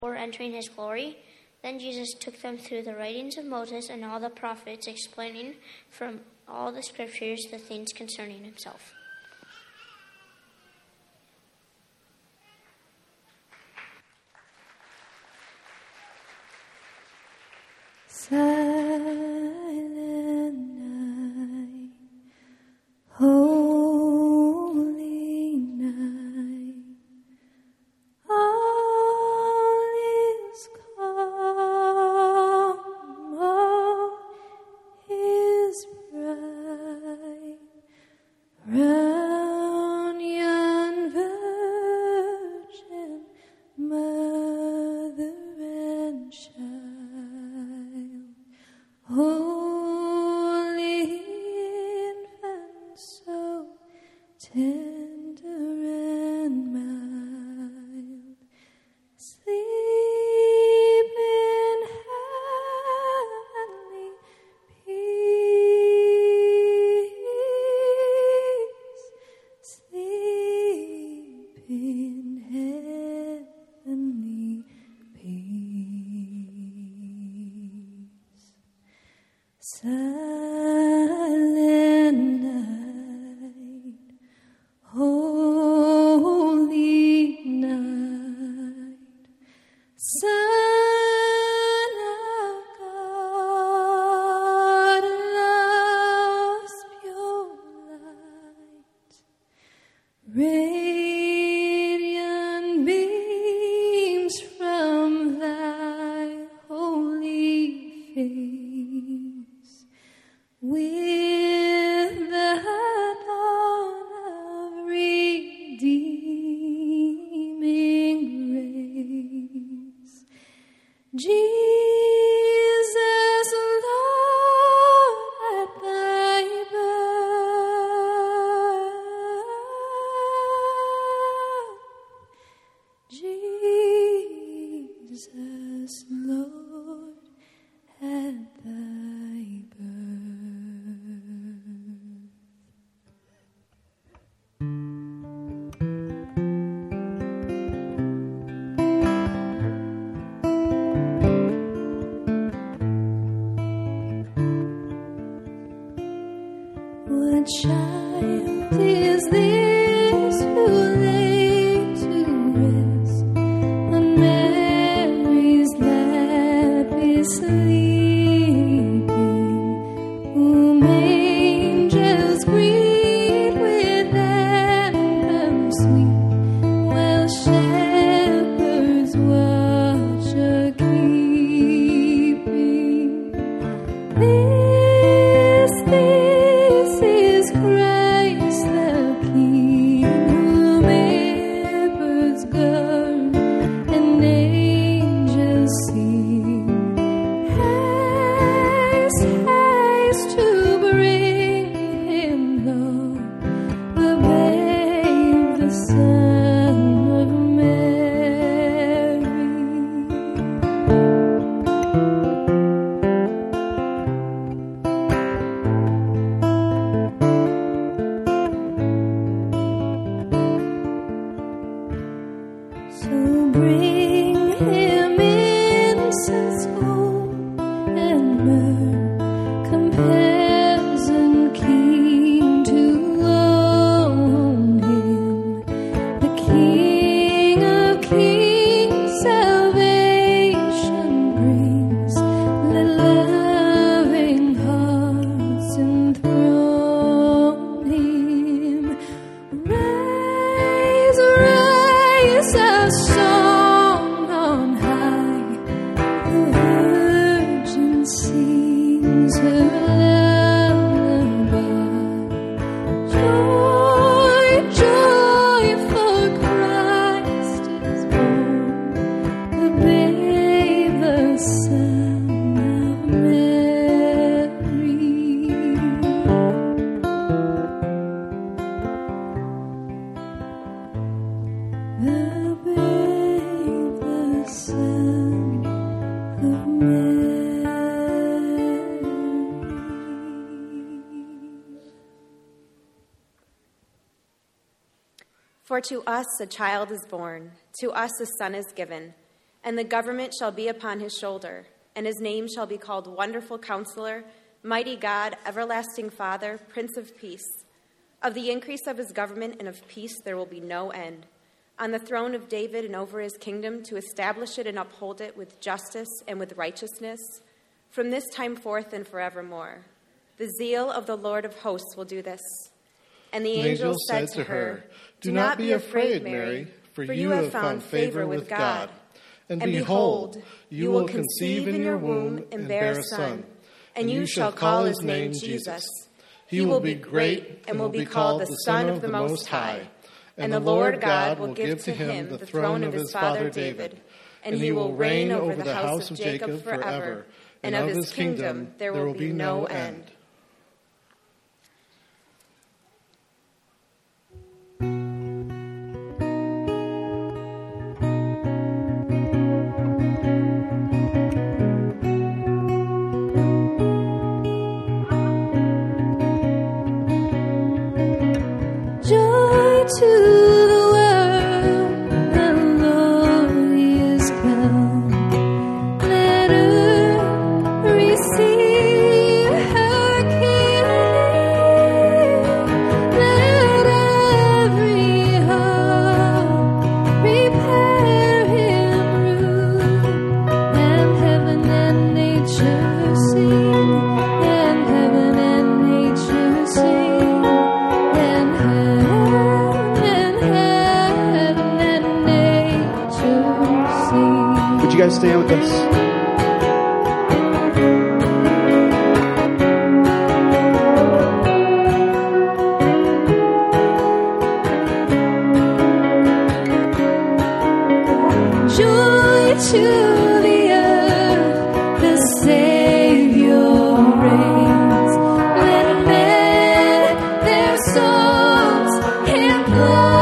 before entering his glory. Then Jesus took them through the writings of Moses and all the prophets, explaining from all the scriptures the things concerning himself. Silent night, holy night, all is calm, all is bright, round yon virgin mother and child. Holy infant, so tender and mild, sleep in heavenly peace, sleep in heavenly peace. Silent night, holy night, Son of God, love's pure light, radiant beams from thy holy face. With the dawn of redeeming grace, Jesus, Lord, at thy birth, Jesus, Lord, at thy birth. What child is this who lay to rest on Mary's lap is sleeping, whom angels greet with anthem sweet, while shepherds watch a-keeping? This is Christ the King, whom shepherds guard and angels sing. Haste, haste to bring him, Lord, the babe, the Son of Mary. So bring him incense, gold, and myrrh, compels and keen to own him, the King of kings, salvation brings. Let loving hearts enthrone him. Rise, rise, our song on high. The Virgin sings her lullaby. Joy, joy, for Christ is born, the babe, the Son of Mary. The babe, the Son of Mary. For to us a child is born, to us a son is given, And the government shall be upon his shoulder, and his name shall be called Wonderful Counselor, Mighty God, Everlasting Father, Prince of Peace. Of the increase of his government and of peace there will be no end. On the throne of David and over his kingdom, to establish it and uphold it with justice and with righteousness, from this time forth and forevermore. The zeal of the Lord of hosts will do this. And the angel said to her, Do not be afraid, Mary, for you have found favor with God. And behold, you will conceive in your womb and bear a son, and you shall call his name Jesus. He will be great and will be called the Son of the Most High. And the Lord God will give to him the throne of his father David, and he will reign over the house of Jacob forever, and of his kingdom there will be no end. To the world, the Lord is come. Let earth receive her King. Let every heart prepare him room. And heaven and nature sing. And heaven and nature sing. And heaven. Would you guys stand with us? Joy to the earth, the Savior reigns. Let men their songs employ.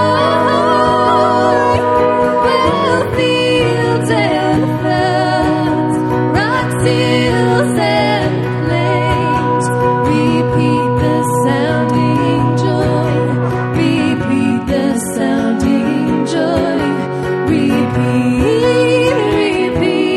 Well, fields and floods, rocks, hills and plains, repeat the sounding joy. Repeat the sounding joy. Repeat, repeat.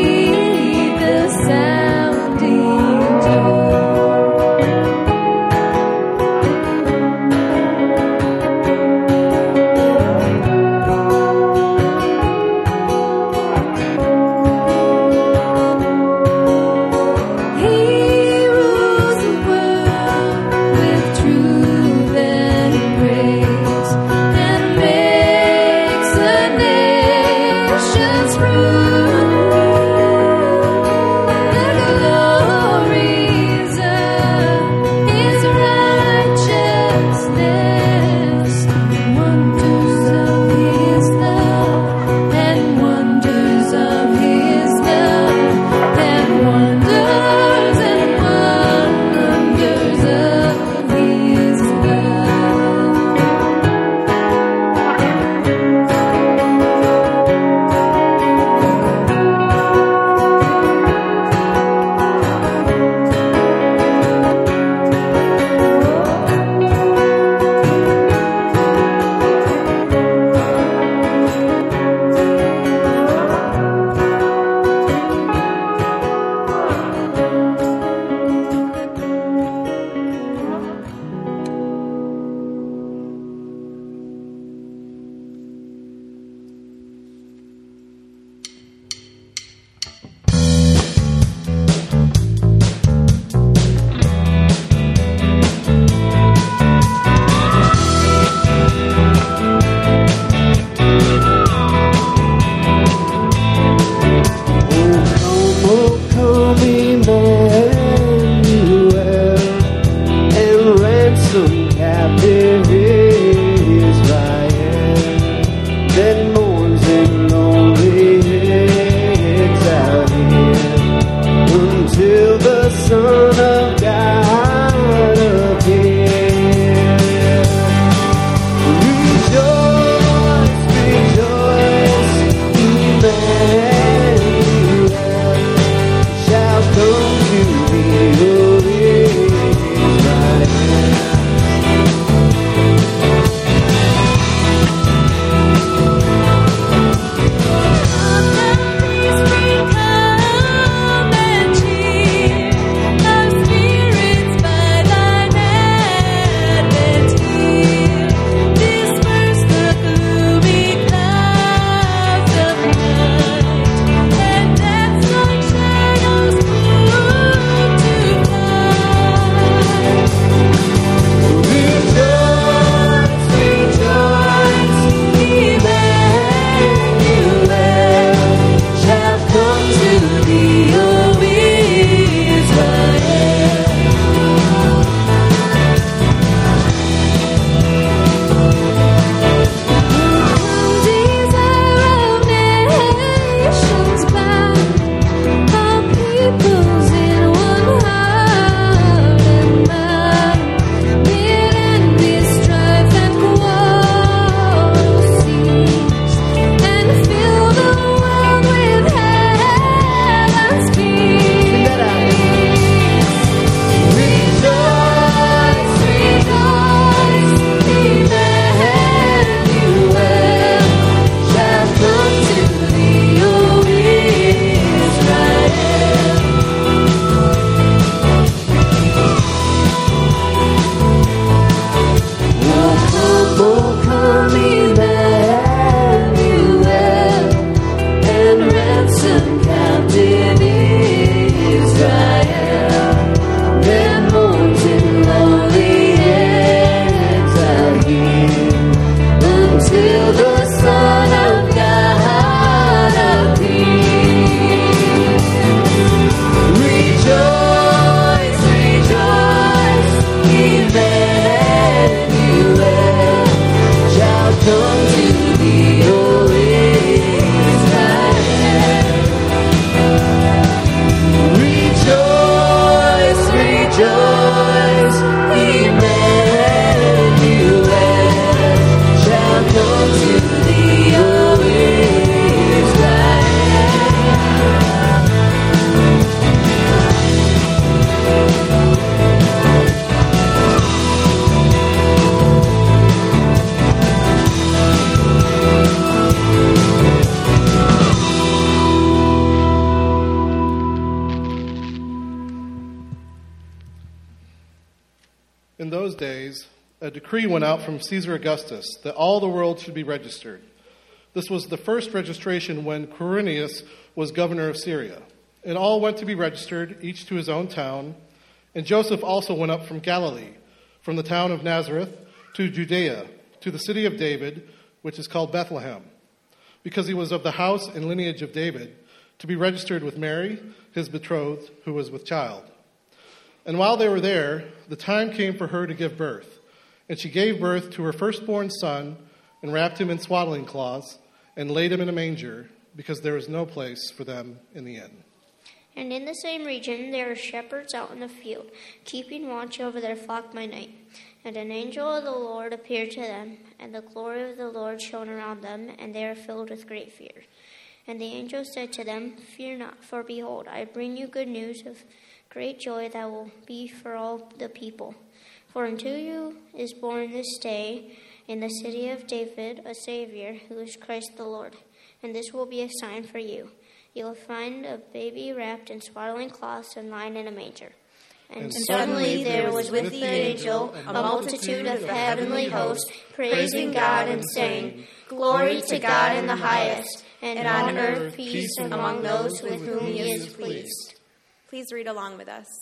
In those days, a decree went out from Caesar Augustus that all the world should be registered. This was the first registration when Quirinius was governor of Syria. And all went to be registered, each to his own town. And Joseph also went up from Galilee, from the town of Nazareth to Judea, to the city of David, which is called Bethlehem, because he was of the house and lineage of David, to be registered with Mary, his betrothed, who was with child. And while they were there, the time came for her to give birth. And she gave birth to her firstborn son, and wrapped him in swaddling cloths, and laid him in a manger, because there was no place for them in the inn. And in the same region there were shepherds out in the field, keeping watch over their flock by night. And an angel of the Lord appeared to them, and the glory of the Lord shone around them, and they were filled with great fear. And the angel said to them, "Fear not, for behold, I bring you good news of great joy that will be for all the people. For unto you is born this day in the city of David a Savior, who is Christ the Lord. And this will be a sign for you. You will find a baby wrapped in swaddling cloths and lying in a manger." And suddenly there was with the angel a multitude of heavenly hosts, praising God and saying, "Glory to God in the highest, and on earth peace among those with whom he is pleased." Please read along with us.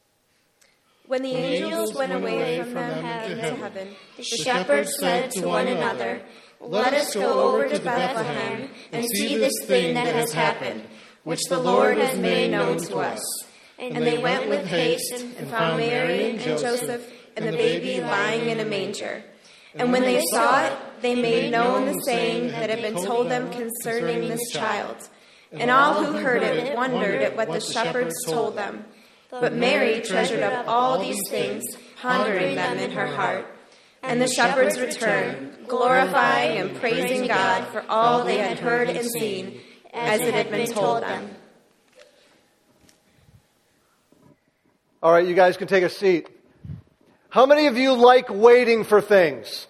When the angels went away from them into heaven, the shepherds said to one another, "Let us go over to Bethlehem and see this thing that has happened, which the Lord has made known to us." and they went with haste and found Mary and Joseph and the baby lying in a manger. And when they saw it, they made known the saying that had been told them concerning this child. And all who heard it wondered at what the shepherds told them. But Mary treasured up all these things, pondering them in her heart. And the shepherds returned, glorifying and praising God for all they had heard and seen, as it had been told them. All right, you guys can take a seat. How many of you like waiting for things?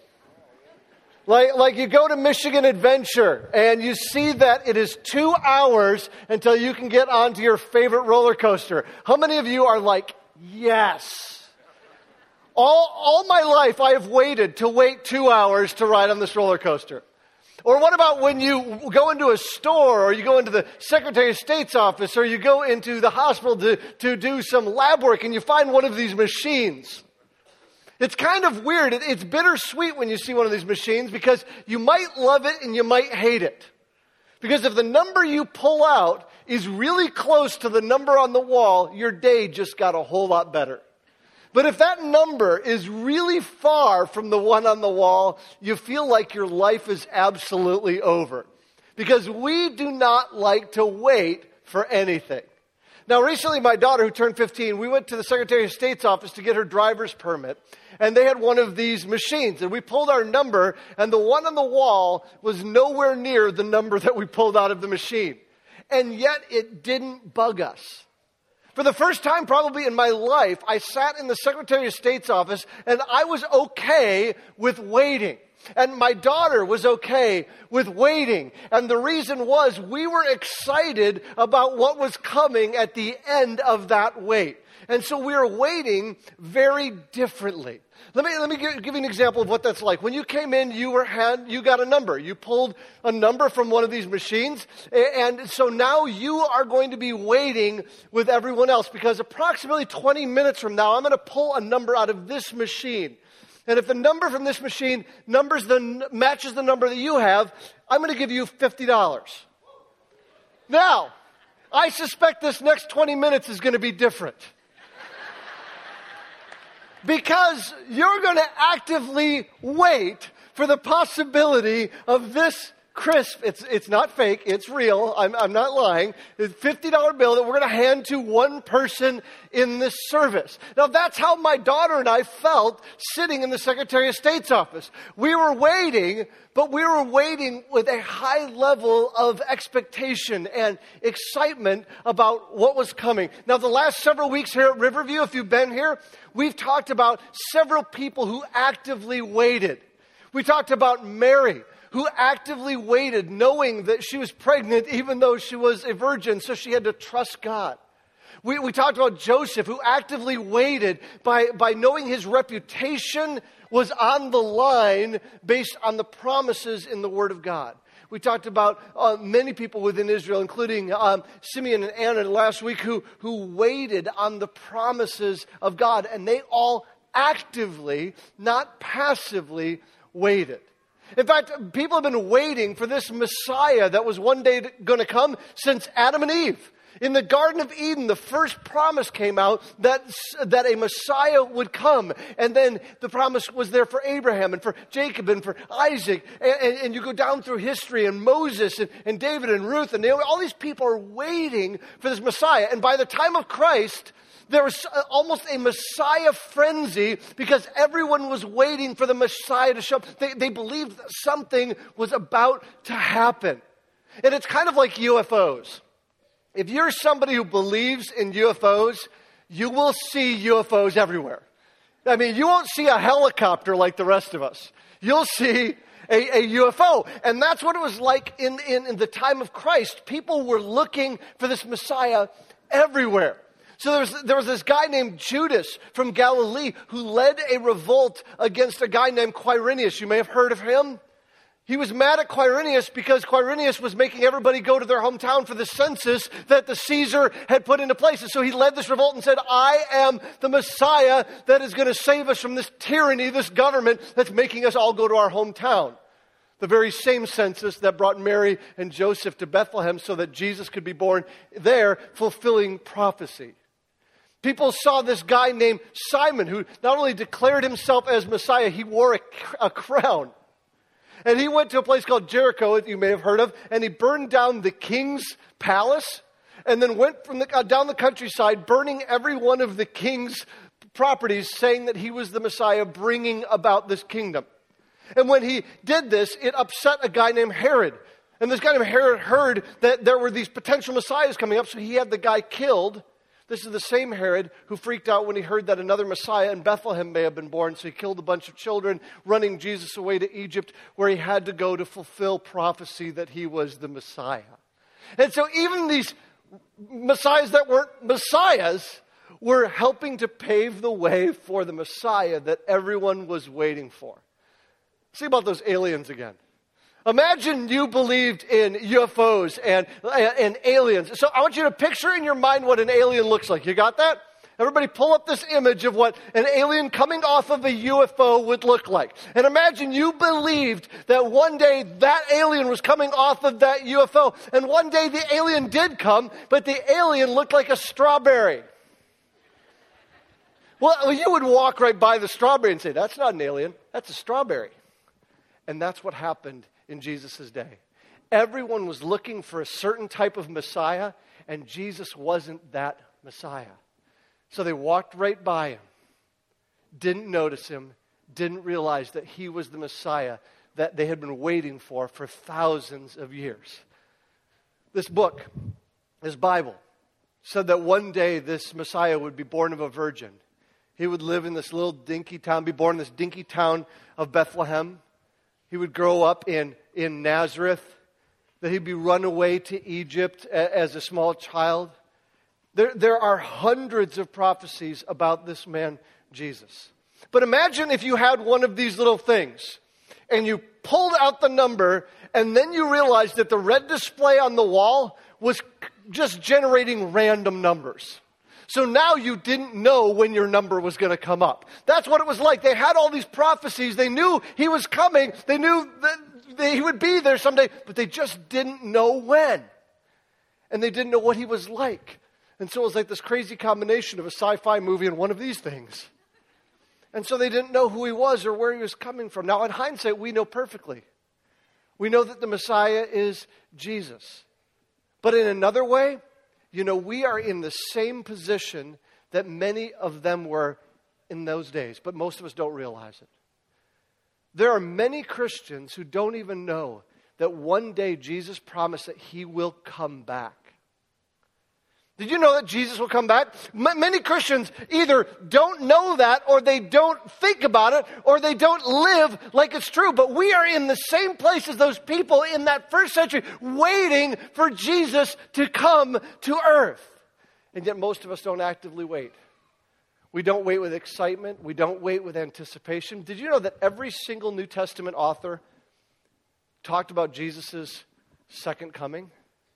Like you go to Michigan Adventure and you see that it is 2 hours until you can get onto your favorite roller coaster. How many of you are like, yes? All my life I have waited 2 hours to ride on this roller coaster. Or what about when you go into a store, or you go into the Secretary of State's office, or you go into the hospital to do some lab work and you find one of these machines? It's kind of weird. It's bittersweet when you see one of these machines, because you might love it and you might hate it. Because if the number you pull out is really close to the number on the wall, your day just got a whole lot better. But if that number is really far from the one on the wall, you feel like your life is absolutely over. Because we do not like to wait for anything. Now, recently, my daughter, who turned 15, we went to the Secretary of State's office to get her driver's permit. And they had one of these machines. And we pulled our number, and the one on the wall was nowhere near the number that we pulled out of the machine. And yet, it didn't bug us. For the first time probably in my life, I sat in the Secretary of State's office, and I was okay with waiting. And my daughter was okay with waiting. And the reason was we were excited about what was coming at the end of that wait. And so we were waiting very differently. Let me give you an example of what that's like. When you came in, you got a number. You pulled a number from one of these machines. And so now you are going to be waiting with everyone else, because approximately 20 minutes from now, I'm going to pull a number out of this machine. And if the number from this machine matches the number that you have, I'm going to give you $50. Now, I suspect this next 20 minutes is going to be different. Because you're going to actively wait for the possibility of this crisp, it's not fake, it's real, I'm not lying, it's a $50 bill that we're going to hand to one person in this service. Now, that's how my daughter and I felt sitting in the Secretary of State's office. We were waiting, but we were waiting with a high level of expectation and excitement about what was coming. Now, the last several weeks here at Riverview, if you've been here, we've talked about several people who actively waited. We talked about Mary, who actively waited, knowing that she was pregnant even though she was a virgin, so she had to trust God. We talked about Joseph, who actively waited by knowing his reputation was on the line based on the promises in the Word of God. We talked about many people within Israel, including Simeon and Anna last week, who waited on the promises of God. And they all actively, not passively, waited. In fact, people have been waiting for this Messiah that was one day going to come since Adam and Eve. In the Garden of Eden, the first promise came out that a Messiah would come. And then the promise was there for Abraham and for Jacob and for Isaac. And you go down through history, and Moses and David and Ruth and Naomi, all these people are waiting for this Messiah. And by the time of Christ, there was almost a Messiah frenzy because everyone was waiting for the Messiah to show up. They believed that something was about to happen. And it's kind of like UFOs. If you're somebody who believes in UFOs, you will see UFOs everywhere. I mean, you won't see a helicopter like the rest of us. You'll see a UFO. And that's what it was like in the time of Christ. People were looking for this Messiah everywhere. So there was this guy named Judas from Galilee who led a revolt against a guy named Quirinius. You may have heard of him. He was mad at Quirinius because Quirinius was making everybody go to their hometown for the census that the Caesar had put into place. And so he led this revolt and said, I am the Messiah that is going to save us from this tyranny, this government that's making us all go to our hometown. The very same census that brought Mary and Joseph to Bethlehem so that Jesus could be born there, fulfilling prophecy. People saw this guy named Simon who not only declared himself as Messiah, he wore a crown. And he went to a place called Jericho, that you may have heard of, and he burned down the king's palace and then went down the countryside, burning every one of the king's properties, saying that he was the Messiah, bringing about this kingdom. And when he did this, it upset a guy named Herod. And this guy named Herod heard that there were these potential messiahs coming up, so he had the guy killed. This is the same Herod who freaked out when he heard that another Messiah in Bethlehem may have been born. So he killed a bunch of children, running Jesus away to Egypt, where he had to go to fulfill prophecy that he was the Messiah. And so even these messiahs that weren't messiahs were helping to pave the way for the Messiah that everyone was waiting for. See about those aliens again. Imagine you believed in UFOs and aliens. So I want you to picture in your mind what an alien looks like. You got that? Everybody pull up this image of what an alien coming off of a UFO would look like. And imagine you believed that one day that alien was coming off of that UFO. And one day the alien did come, but the alien looked like a strawberry. Well, you would walk right by the strawberry and say, that's not an alien, that's a strawberry. And that's what happened in Jesus' day. Everyone was looking for a certain type of Messiah, and Jesus wasn't that Messiah. So they walked right by him, didn't notice him, didn't realize that he was the Messiah that they had been waiting for thousands of years. This book, this Bible, said that one day this Messiah would be born of a virgin. He would live in this little dinky town, be born in this dinky town of Bethlehem. He would grow up in Nazareth, that he'd be run away to Egypt as a small child. There are hundreds of prophecies about this man, Jesus. But imagine if you had one of these little things, and you pulled out the number, and then you realized that the red display on the wall was just generating random numbers. So now you didn't know when your number was going to come up. That's what it was like. They had all these prophecies. They knew he was coming. They knew that he would be there someday, but they just didn't know when. And they didn't know what he was like. And so it was like this crazy combination of a sci-fi movie and one of these things. And so they didn't know who he was or where he was coming from. Now, in hindsight, we know perfectly. We know that the Messiah is Jesus. But in another way, we are in the same position that many of them were in those days, but most of us don't realize it. There are many Christians who don't even know that one day Jesus promised that he will come back. Did you know that Jesus will come back? Many Christians either don't know that, or they don't think about it, or they don't live like it's true. But we are in the same place as those people in that first century, waiting for Jesus to come to earth. And yet most of us don't actively wait. We don't wait with excitement. We don't wait with anticipation. Did you know that every single New Testament author talked about Jesus' second coming?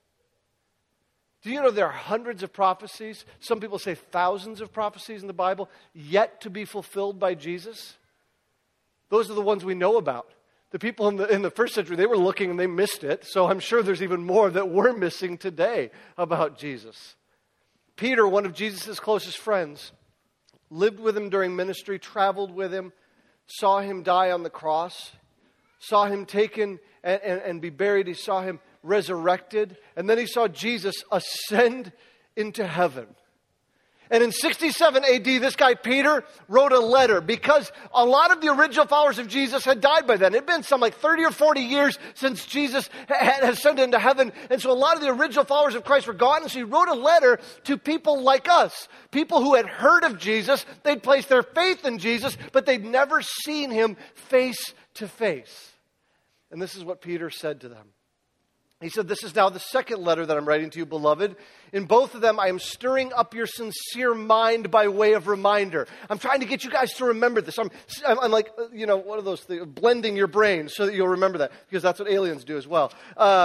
Do you know there are hundreds of prophecies, some people say thousands of prophecies in the Bible, yet to be fulfilled by Jesus? Those are the ones we know about. The people in the first century, they were looking and they missed it. So I'm sure there's even more that we're missing today about Jesus. Peter, one of Jesus' closest friends, lived with him during ministry, traveled with him, saw him die on the cross, saw him taken and be buried. He saw him resurrected. And then he saw Jesus ascend into heaven. And in 67 AD, this guy Peter wrote a letter because a lot of the original followers of Jesus had died by then. It had been some like 30 or 40 years since Jesus had ascended into heaven. And so a lot of the original followers of Christ were gone. And so he wrote a letter to people like us, people who had heard of Jesus. They'd placed their faith in Jesus, but they'd never seen him face to face. And this is what Peter said to them. He said, "This is now the second letter that I'm writing to you, beloved. In both of them, I am stirring up your sincere mind by way of reminder." I'm trying to get you guys to remember this. I'm like, what are those things? Blending your brain so that you'll remember that, because that's what aliens do as well.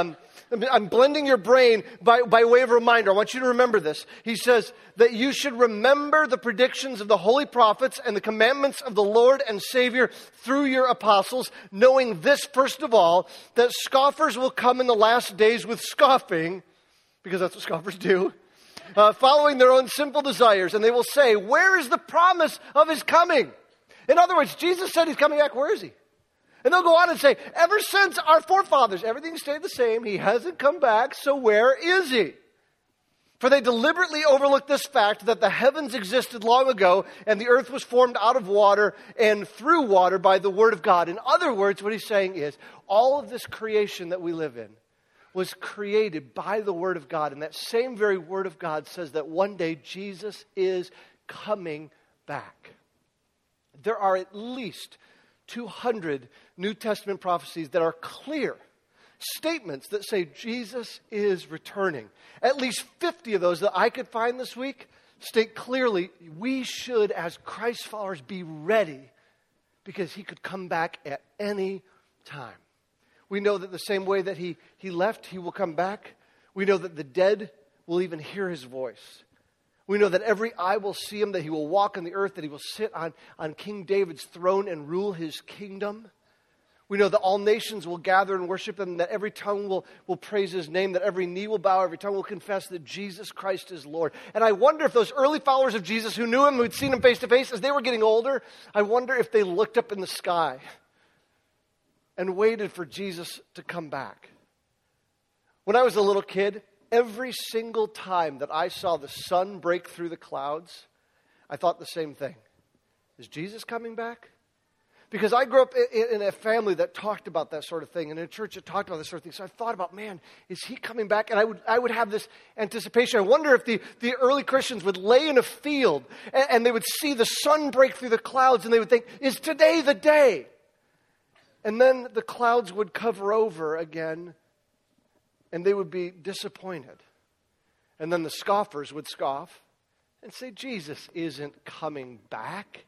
I'm blending your brain by way of reminder. I want you to remember this. He says that you should remember the predictions of the holy prophets and the commandments of the Lord and Savior through your apostles, knowing this, first of all, that scoffers will come in the last days with scoffing, because that's what scoffers do, following their own simple desires. And they will say, "Where is the promise of his coming?" In other words, Jesus said he's coming back. Where is he? And they'll go on and say, "Ever since our forefathers, everything stayed the same. He hasn't come back, so where is he?" For they deliberately overlook this fact that the heavens existed long ago and the earth was formed out of water and through water by the word of God. In other words, what he's saying is all of this creation that we live in was created by the word of God. And that same very word of God says that one day Jesus is coming back. There are at least 200 New Testament prophecies that are clear statements that say Jesus is returning. At least 50 of those that I could find this week state clearly we should, as Christ followers, be ready because he could come back at any time. We know that the same way that he left, he will come back. We know that the dead will even hear his voice. We know that every eye will see him, that he will walk on the earth, that he will sit on King David's throne and rule his kingdom. We know that all nations will gather and worship him, that every tongue will praise his name, that every knee will bow, every tongue will confess that Jesus Christ is Lord. And I wonder if those early followers of Jesus who knew him, who'd seen him face to face, as they were getting older, I wonder if they looked up in the sky and waited for Jesus to come back. When I was a little kid, every single time that I saw the sun break through the clouds, I thought the same thing. Is Jesus coming back? Because I grew up in a family that talked about that sort of thing, and in a church that talked about this sort of thing. So I thought about, man, is he coming back? And I would have this anticipation. I wonder if the early Christians would lay in a field, and they would see the sun break through the clouds, and they would think, is today the day? And then the clouds would cover over again, and they would be disappointed. And then the scoffers would scoff and say, Jesus isn't coming back.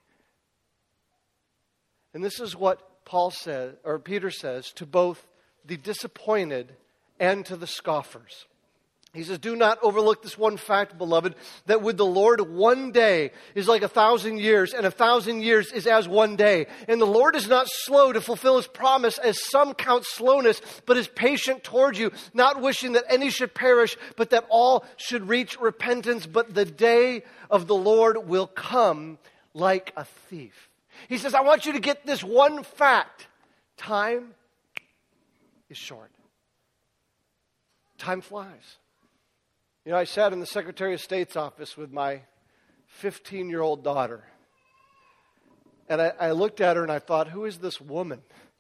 And this is what Peter says to both the disappointed and to the scoffers. He says, "Do not overlook this one fact, beloved, that with the Lord 1 day is like 1,000 years, and 1,000 years is as 1 day. And the Lord is not slow to fulfill his promise, as some count slowness, but is patient toward you, not wishing that any should perish, but that all should reach repentance. But the day of the Lord will come like a thief." He says, I want you to get this one fact. Time is short. Time flies. You know, I sat in the Secretary of State's office with my 15-year-old daughter. And I looked at her and I thought, who is this woman?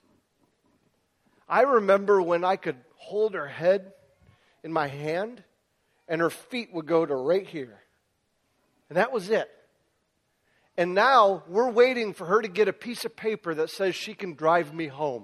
I remember when I could hold her head in my hand and her feet would go to right here. And that was it. And now we're waiting for her to get a piece of paper that says she can drive me home.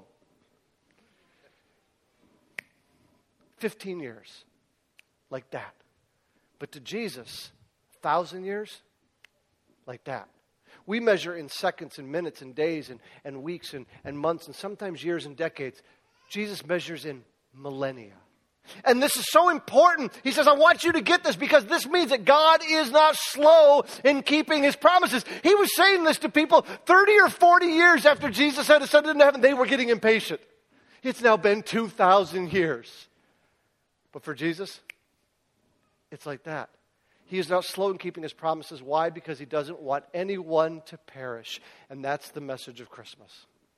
15 years. Like that. But to Jesus, 1,000 years? Like that. We measure in seconds and minutes and days and weeks and months and sometimes years and decades. Jesus measures in millennia. And this is so important. He says, I want you to get this because this means that God is not slow in keeping his promises. He was saying this to people 30 or 40 years after Jesus had ascended into heaven. They were getting impatient. It's now been 2,000 years. But for Jesus, it's like that. He is not slow in keeping his promises. Why? Because he doesn't want anyone to perish. And that's the message of Christmas.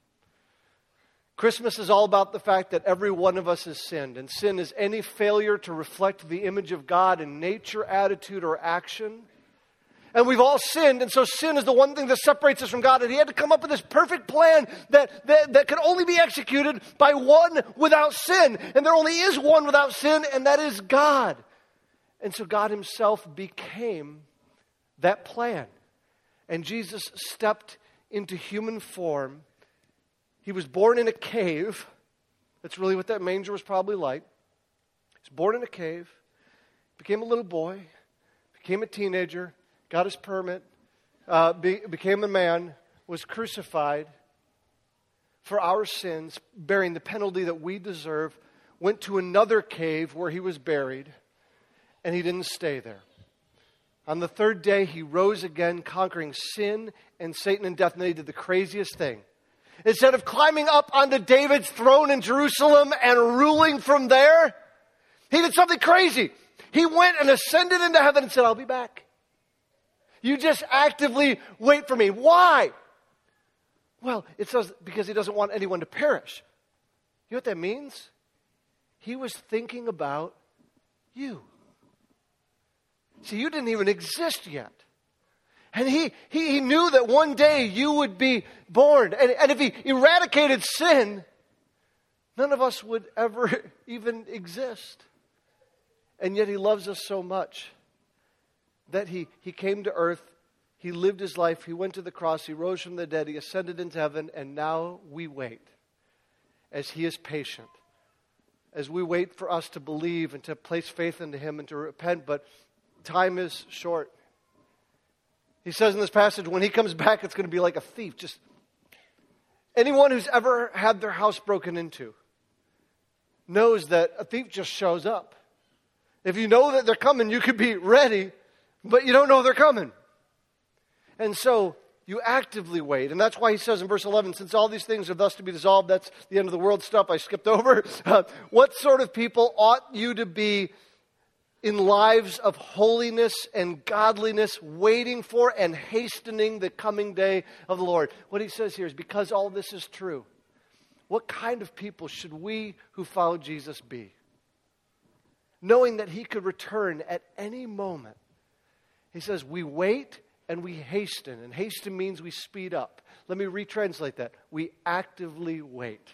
Christmas is all about the fact that every one of us has sinned. And sin is any failure to reflect the image of God in nature, attitude, or action. And we've all sinned, and so sin is the one thing that separates us from God. And he had to come up with this perfect plan that could only be executed by one without sin. And there only is one without sin, and that is God. And so God himself became that plan. And Jesus stepped into human form. He was born in a cave. That's really what that manger was probably like. He was born in a cave, became a little boy, became a teenager, got his permit, became a man, was crucified for our sins, bearing the penalty that we deserve, went to another cave where he was buried, and he didn't stay there. On the third day, he rose again, conquering sin and Satan and death. And then he did the craziest thing. Instead of climbing up onto David's throne in Jerusalem and ruling from there, he did something crazy. He went and ascended into heaven and said, I'll be back. You just actively wait for me. Why? Well, it says because he doesn't want anyone to perish. You know what that means? He was thinking about you. See, you didn't even exist yet. And he knew that one day you would be born. And if he eradicated sin, none of us would ever even exist. And yet he loves us so much that he came to earth, he lived his life, he went to the cross, he rose from the dead, he ascended into heaven, and now we wait as he is patient. As we wait for us to believe and to place faith into him and to repent, but time is short. He says in this passage, when he comes back, it's going to be like a thief. Just anyone who's ever had their house broken into knows that a thief just shows up. If you know that they're coming, you could be ready, but you don't know they're coming. And so you actively wait. And that's why he says in verse 11, since all these things are thus to be dissolved, that's the end of the world stuff I skipped over. What sort of people ought you to be in lives of holiness and godliness, waiting for and hastening the coming day of the Lord? What he says here is because all this is true, what kind of people should we who follow Jesus be? Knowing that he could return at any moment. He says we wait and we hasten. And hasten means we speed up. Let me retranslate that. We actively wait.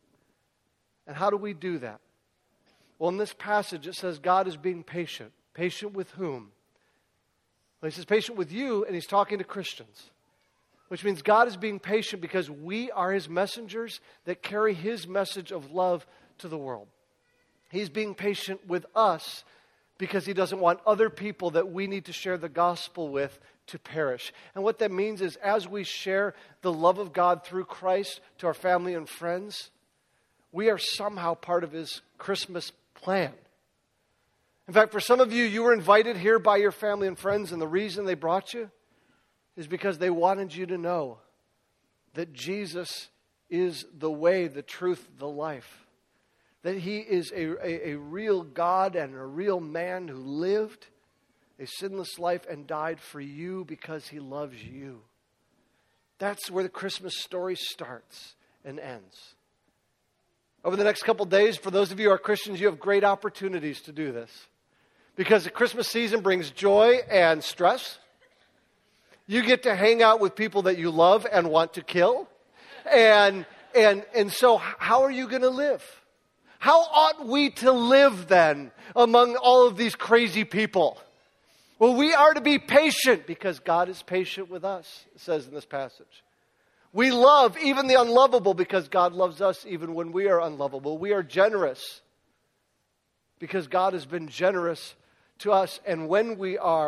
And how do we do that? Well, in this passage, it says God is being patient. Patient with whom? Well, he says patient with you, and he's talking to Christians. Which means God is being patient because we are his messengers that carry his message of love to the world. He's being patient with us because he doesn't want other people that we need to share the gospel with to perish. And what that means is as we share the love of God through Christ to our family and friends, we are somehow part of his Christmas plan. In fact, for some of you, you were invited here by your family and friends, and the reason they brought you is because they wanted you to know that Jesus is the way, the truth, the life. That he is a real God and a real man who lived a sinless life and died for you because he loves you. That's where the Christmas story starts and ends. Over the next couple days, for those of you who are Christians, you have great opportunities to do this. Because the Christmas season brings joy and stress. You get to hang out with people that you love and want to kill. And so how are you going to live? How ought we to live then among all of these crazy people? Well, we are to be patient because God is patient with us, it says in this passage. We love even the unlovable because God loves us even when we are unlovable. We are generous because God has been generous to us. And when we are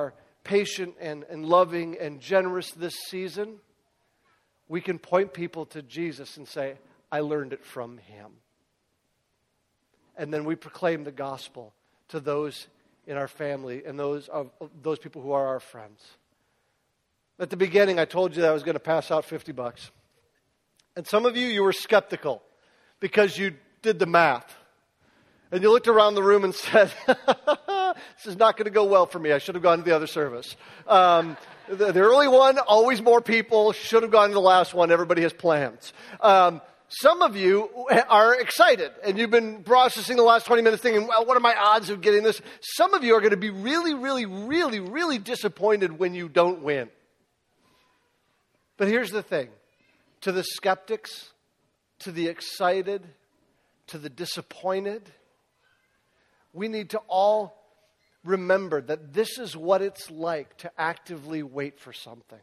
patient and loving and generous this season, we can point people to Jesus and say, I learned it from him. And then we proclaim the gospel to those in our family and those people who are our friends. At the beginning, I told you that I was going to pass out $50. And some of you were skeptical because you did the math. And you looked around the room and said, this is not going to go well for me. I should have gone to the other service. The early one, always more people. Should have gone to the last one. Everybody has plans. Some of you are excited, and you've been processing the last 20 minutes thinking, well, what are my odds of getting this? Some of you are going to be really, really, really, really disappointed when you don't win. But here's the thing. To the skeptics, to the excited, to the disappointed, we need to all remember that this is what it's like to actively wait for something.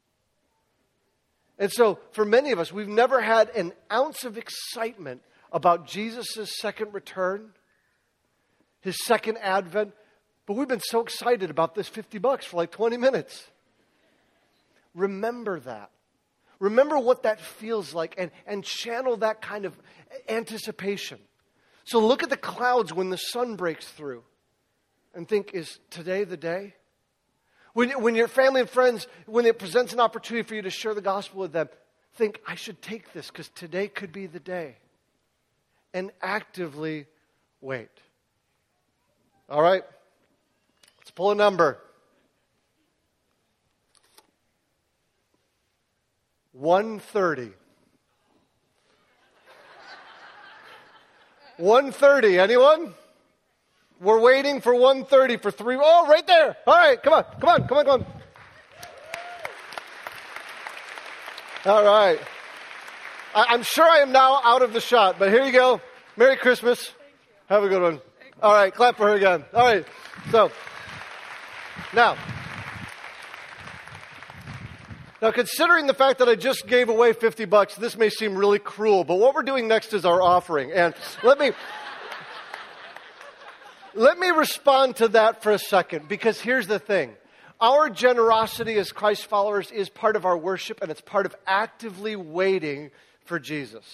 And so, for many of us, we've never had an ounce of excitement about Jesus' second return, his second advent, but we've been so excited about this $50 for like 20 minutes. Remember that. Remember what that feels like and channel that kind of anticipation. So look at the clouds when the sun breaks through and think, is today the day? When your family and friends, when it presents an opportunity for you to share the gospel with them, think, I should take this because today could be the day. And actively wait. All right? Let's pull a number. 1:30. 1:30. Anyone? We're waiting for 1:30 for 3. Oh, right there. All right, come on. All right. I'm sure I am now out of the shot, but here you go. Merry Christmas. Have a good one. All right, clap for her again. All right. So, now, considering the fact that I just gave away $50, this may seem really cruel, but what we're doing next is our offering. And let me respond to that for a second, because here's the thing. Our generosity as Christ followers is part of our worship, and it's part of actively waiting for Jesus.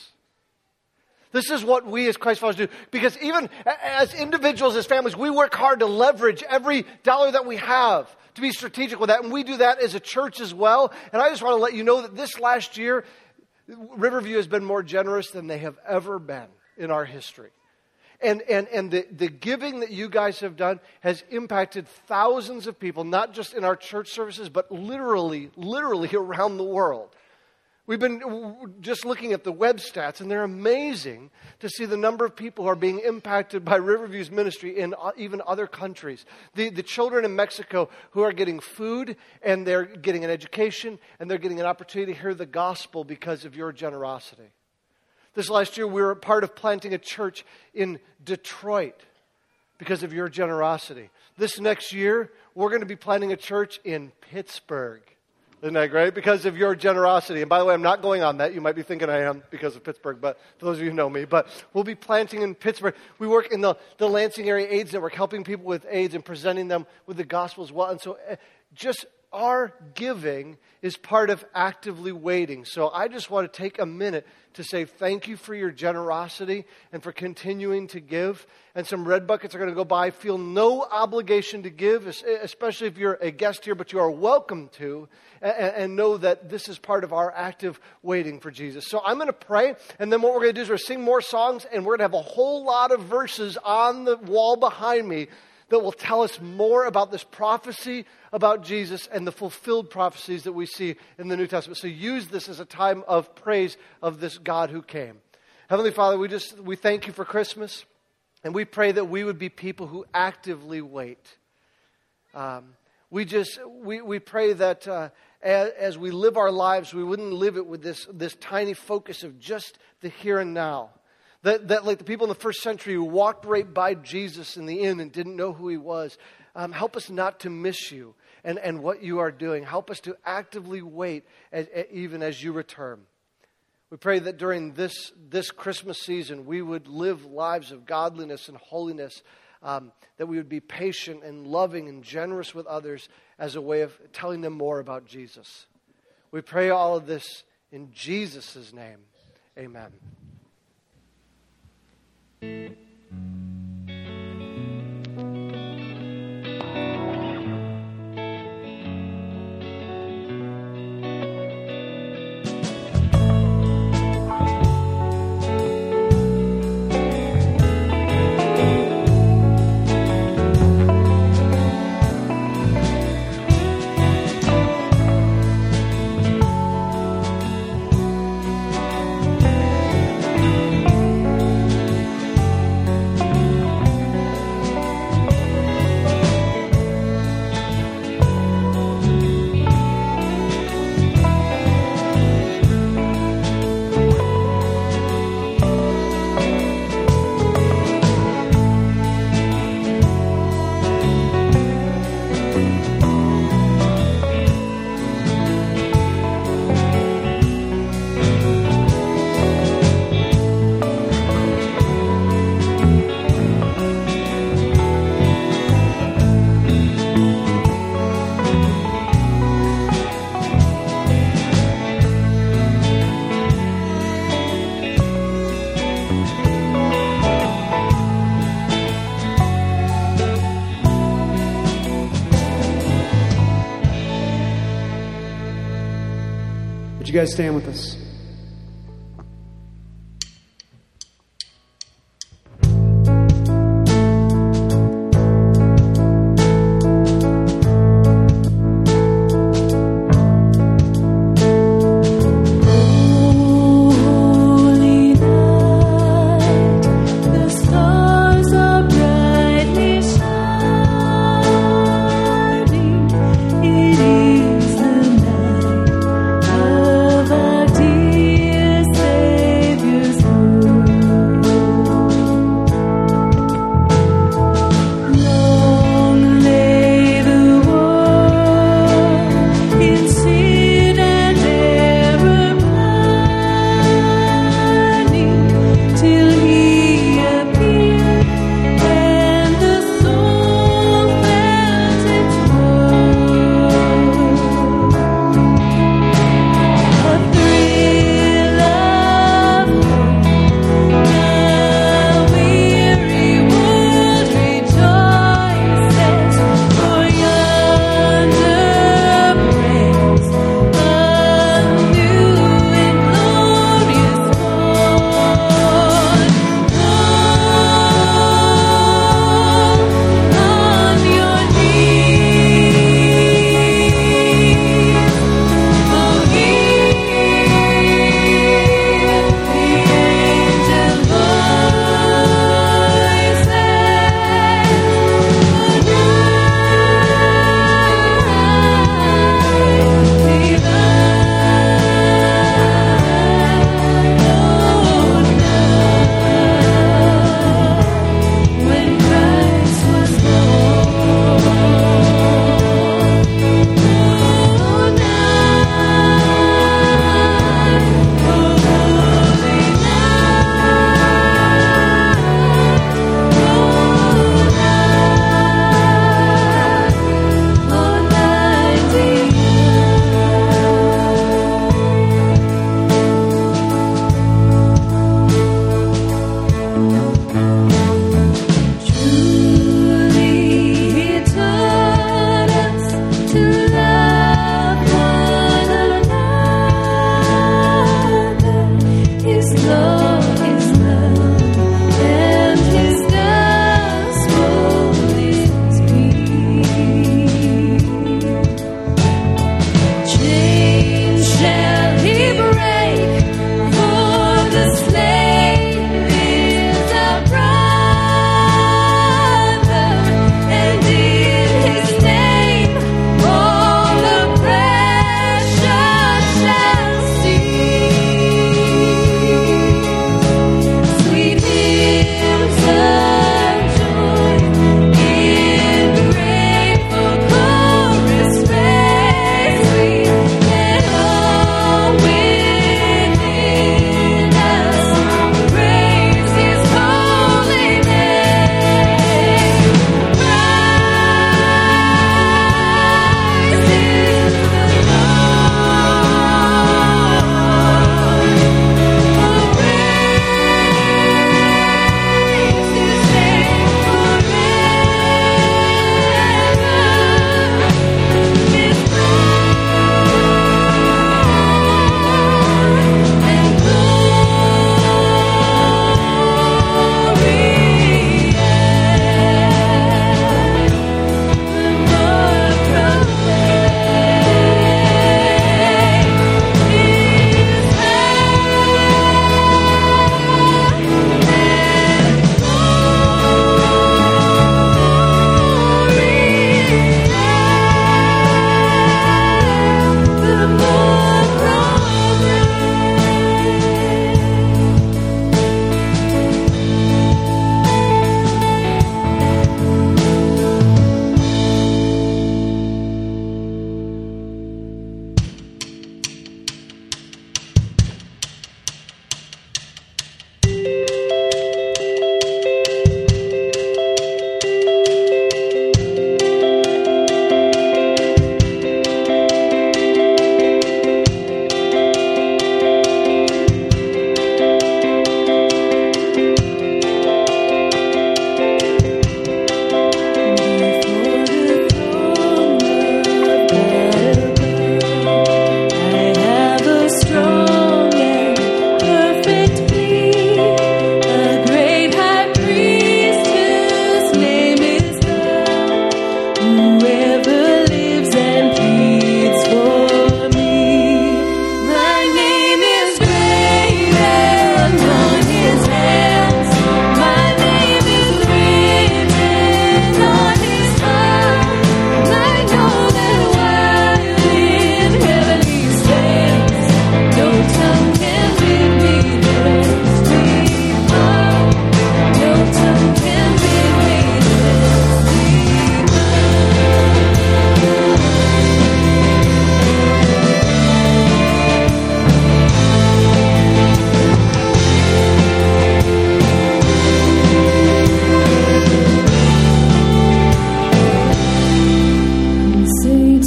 This is what we as Christ followers do, because even as individuals, as families, we work hard to leverage every dollar that we have to be strategic with that, and we do that as a church as well. And I just want to let you know that this last year, Riverview has been more generous than they have ever been in our history. And the giving that you guys have done has impacted thousands of people, not just in our church services, but literally around the world. We've been just looking at the web stats, and they're amazing to see the number of people who are being impacted by Riverview's ministry in even other countries. The children in Mexico who are getting food, and they're getting an education, and they're getting an opportunity to hear the gospel because of your generosity. This last year, we were a part of planting a church in Detroit because of your generosity. This next year, we're going to be planting a church in Pittsburgh. Isn't that great? Because of your generosity. And by the way, I'm not going on that. You might be thinking I am because of Pittsburgh, but for those of you who know me. But we'll be planting in Pittsburgh. We work in the Lansing Area AIDS Network, helping people with AIDS and presenting them with the gospel as well. And so just our giving is part of actively waiting. So I just want to take a minute to say thank you for your generosity and for continuing to give. And some red buckets are going to go by. Feel no obligation to give, especially if you're a guest here, but you are welcome to. And know that this is part of our active waiting for Jesus. So I'm going to pray, and then what we're going to do is we're going to sing more songs, and we're going to have a whole lot of verses on the wall behind me that will tell us more about this prophecy about Jesus and the fulfilled prophecies that we see in the New Testament. So use this as a time of praise of this God who came. Heavenly Father, we thank you for Christmas, and we pray that we would be people who actively wait. We pray that as we live our lives, we wouldn't live it with this tiny focus of just the here and now. That like the people in the first century who walked right by Jesus in the inn and didn't know who he was, help us not to miss you and what you are doing. Help us to actively wait even as you return. We pray that during this Christmas season, we would live lives of godliness and holiness that we would be patient and loving and generous with others as a way of telling them more about Jesus. We pray all of this in Jesus' name. Amen. Would you guys stand with us? It is the night of our dear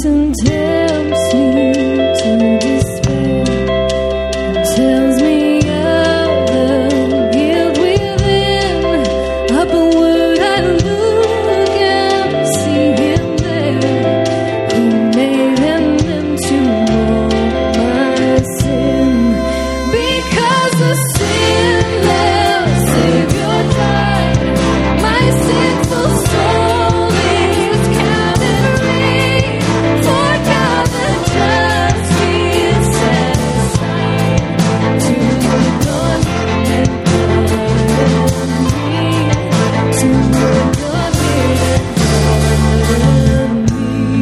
and tempts me to despair, and tells me of the guilt within. Upward I look and see Him there, who made an end to all my sin. Because the sinless Savior died, my sinful soul is counted free. For God the just is satisfied to look on and pardon me, to look on and pardon me.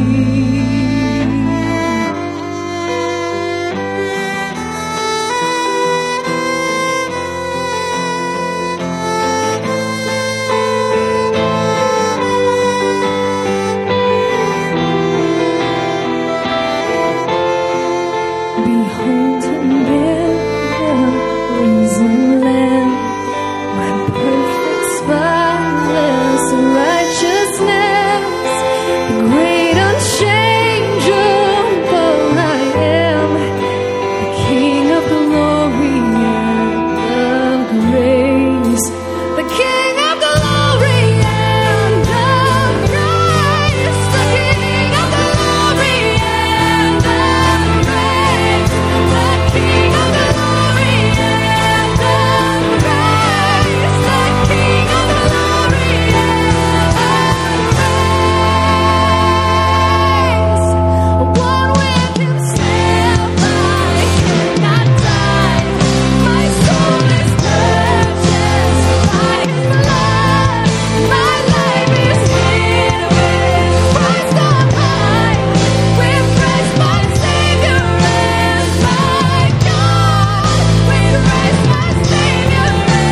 Behold Him there, the risen Lamb, my perfect, spotless righteousness, the great unchangeable I am, the King of glory and of grace, the King of glory and of grace, the King of glory and of grace, the King of glory and of grace, the King of glory and of grace. One with Himself I cannot die. My soul is purchased by His blood. My life is hid with Christ on high. With Christ my Savior and my God. With Christ my Savior and my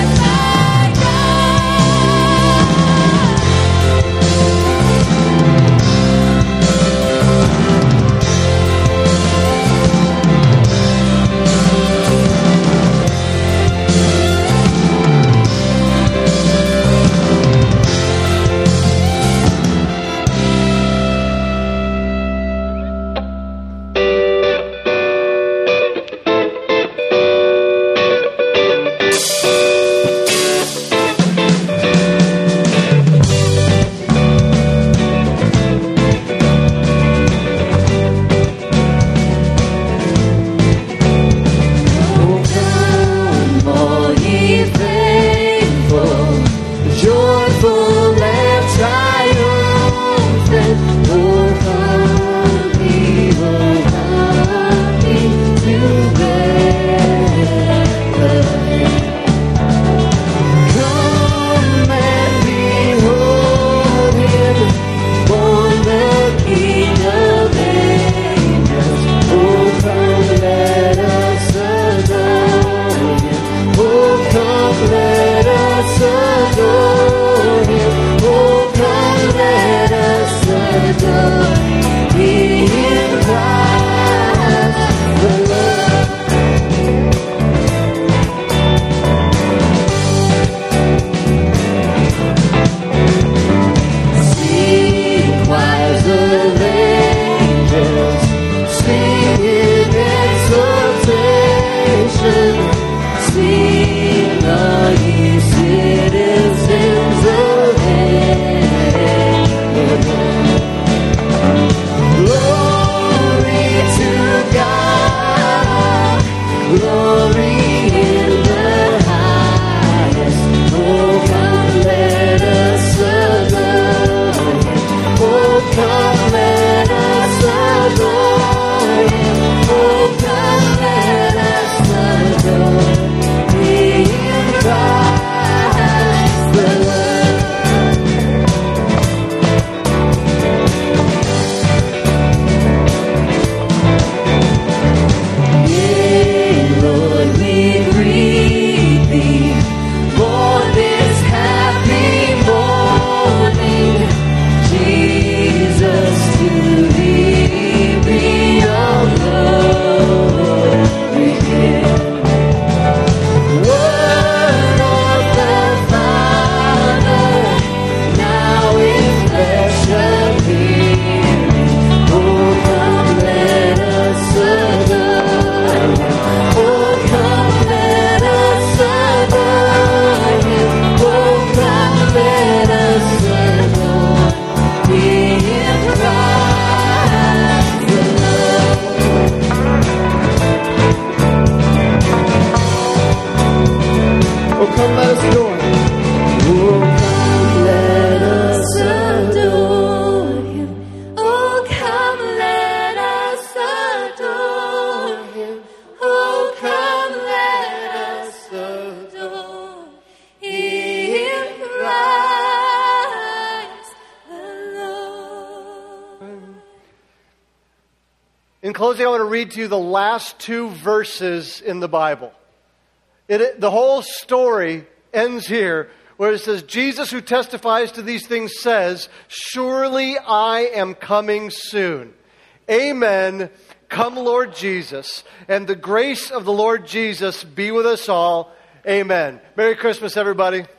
Come, all ye faithful, joyful and triumphant. Oh, come ye to Bethlehem. Come and behold Him, born the King of angels. Oh, come, let us adore Him. Oh, come, let us adore Him. Oh, come, let us adore Him, Christ the Lord. Sing, choirs of angels, sing in exaltation. Sing, all ye citizens of heaven. Glory In closing, I want to read to you the last 2 verses in the Bible. The whole story ends here where it says, Jesus who testifies to these things says, surely I am coming soon. Amen. Come, Lord Jesus. And the grace of the Lord Jesus be with us all. Amen. Merry Christmas, everybody.